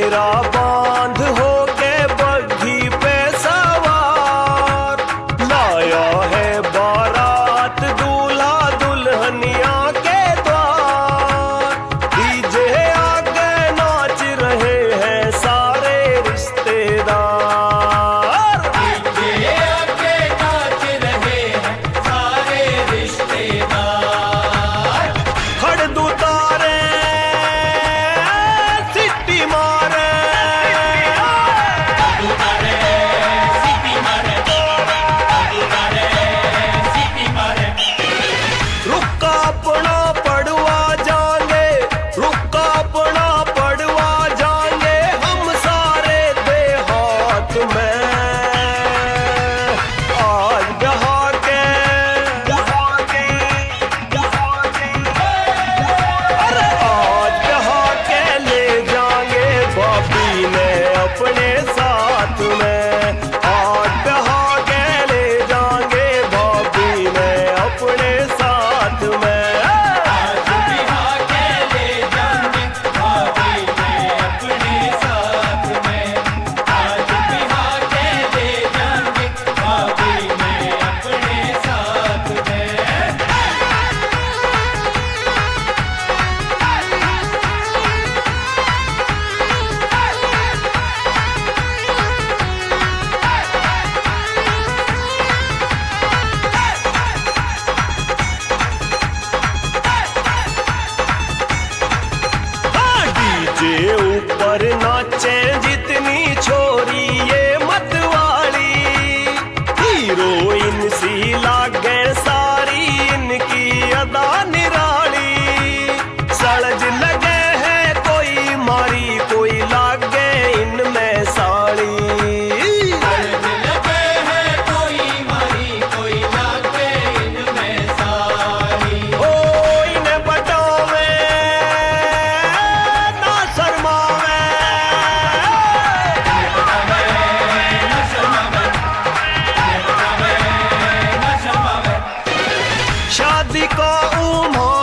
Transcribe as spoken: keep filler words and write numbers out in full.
सिरा बांध हो के बग्घी पे सवार, लाया है बारात दूल्हा दुल्हनिया के द्वार। डीजे आगे नाच रहे हैं सारे रिश्तेदार, डीजे आगे नाच रहे हैं सारे रिश्तेदार। खड़दू तारे सिटी मारे, रुक्का अपना पड़वा जाएंगे, रुक्का अपना पड़वा जाएंगे हम सारे देहात में। आज बिहार के अरे आज बिहार के ले जाएंगे बापी ने अपने साथ में। आज बिहार के ले जाएंगे बापी ने अपने साथ में। आज बिहार के ले जाएंगे भाभी ने अपने साथ में। आज बिहार के ले जाएंगे भाभी ने अपने साथ में। डीजे ऊपर नाचे जितनी छोरी ये मतवाली, हीरोइन सी लागे सारी इनकी अदा निराली। सड़ज लगे है कोई मारी कोई लागे इनमें साड़ी। लगे हैं कोई मारी कोई लागे इनमें सारी। ओ इन्हें बटावे ना शर्मावे, शादी का उम्र